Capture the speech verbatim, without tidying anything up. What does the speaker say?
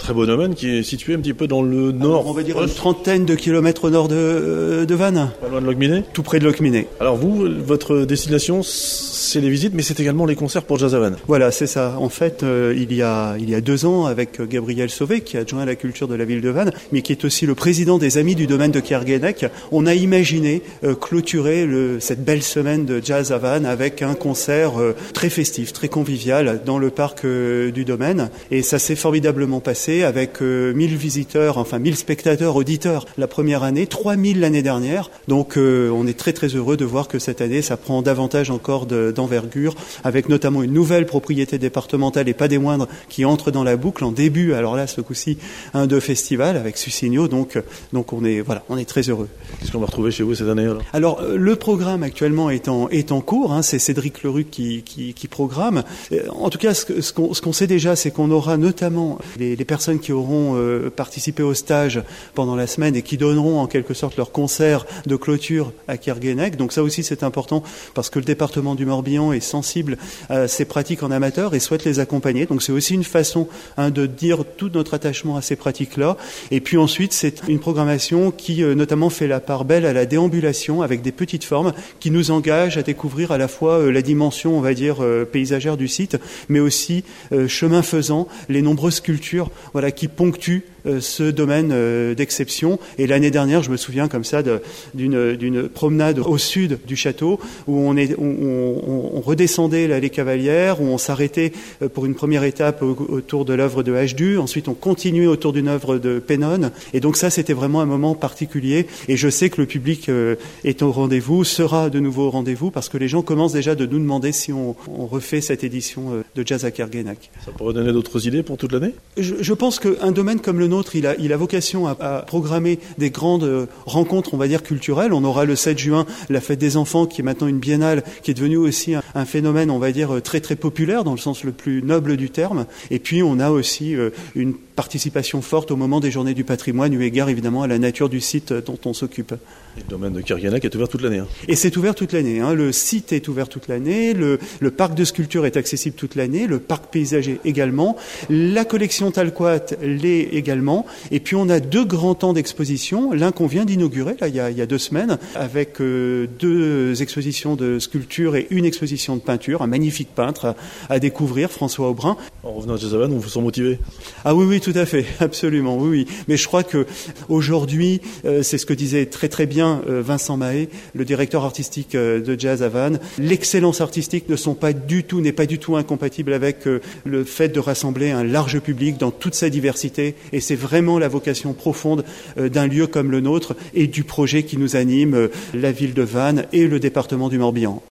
très beau domaine qui est situé un petit peu dans le nord. Alors, on va dire une trentaine de kilomètres au nord de, de Vannes. Pas loin de Locminé. Tout près de Locminé. Alors vous, votre destination, c'est les visites, mais c'est également les concerts pour Jazz à Vannes. Voilà, c'est ça. En fait, euh, il y a il y a deux ans, avec Gabriel Sauvé, qui est adjoint à la culture de la ville de Vannes, mais qui est aussi le président des Amis du domaine de Kerguénec, on a imaginé euh, clôturer le, cette belle semaine de Jazz à Vannes avec un concert euh, très festif, très convivial dans le parc euh, du domaine. Et ça s'est formidablement passé avec euh, mille visiteurs, enfin mille spectateurs, auditeurs la première année, trois mille l'année dernière. Donc euh, on est très très heureux de voir que cette année ça prend davantage encore de, d'envergure, avec notamment une nouvelle propriété départementale et pas des moindres qui entre dans la boucle en début. Alors là, ce coup-ci, un de festival avec Susigno. Donc donc on est voilà, on est très heureux. Qu'est-ce qu'on va retrouver chez vous cette année alors ? Alors le programme actuellement est en est en cours. Hein, c'est Cédric Leruc qui, qui qui programme. En tout cas, ce, ce qu'on ce qu'on sait déjà, c'est qu'on aura notamment les, les personnes qui auront euh, participé au stage pendant la semaine et qui donneront en quelque sorte leur concert de clôture à Kerguénec. Donc ça aussi c'est important parce que le département du Morbihan est sensible à ces pratiques en amateur et souhaite les accompagner. Donc c'est aussi une façon hein, de dire tout notre attachement à ces pratiques-là. Et puis ensuite c'est une programmation qui euh, notamment fait la part belle à la déambulation avec des petites formes qui nous engagent à découvrir à la fois euh, la dimension on va dire euh, paysagère du site, mais aussi euh, chemin faisant les nombreuses sculptures voilà qui ponctuent ce domaine d'exception. Et l'année dernière, je me souviens comme ça de, d'une, d'une promenade au sud du château où on, est, on, on, on redescendait l'allée Cavalière, où on s'arrêtait pour une première étape autour de l'œuvre de Hdu. Ensuite, on continuait autour d'une œuvre de Pennon. Et donc ça, c'était vraiment un moment particulier. Et je sais que le public est au rendez-vous, sera de nouveau au rendez-vous, parce que les gens commencent déjà de nous demander si on, on refait cette édition de Jazz à Kerguénec. Ça pourrait donner d'autres idées pour toute l'année ? Je, je pense qu'un domaine comme le nôtre, il a, il a vocation à, à programmer des grandes rencontres, on va dire, culturelles. On aura le sept juin la fête des enfants, qui est maintenant une biennale, qui est devenue aussi un, un phénomène, on va dire, très très populaire, dans le sens le plus noble du terme. Et puis, on a aussi euh, une participation forte au moment des journées du patrimoine, eu égard évidemment à la nature du site dont on s'occupe. Et le domaine de Kerguénec est ouvert toute l'année. Hein. Et c'est ouvert toute l'année. Hein. Le site est ouvert toute l'année, le, le parc de sculpture est accessible toute l'année, le parc paysager également, la collection Talquat l'est également, et puis on a deux grands temps d'exposition, l'un qu'on vient d'inaugurer là, il, y a, il y a deux semaines, avec euh, deux expositions de sculpture et une exposition de peinture, un magnifique peintre à, à découvrir, François Aubrin. En revenant à Jazz à Vannes, vous vous sentez motivé ? Ah oui, oui, tout à fait, absolument, oui, oui. Mais je crois que aujourd'hui, euh, c'est ce que disait très très bien euh, Vincent Mahé, le directeur artistique euh, de Jazz à Vannes. L'excellence artistique ne sont pas du tout, n'est pas du tout incompatible avec euh, le fait de rassembler un large public dans toute sa diversité. Et c'est vraiment la vocation profonde euh, d'un lieu comme le nôtre et du projet qui nous anime, euh, la ville de Vannes et le département du Morbihan.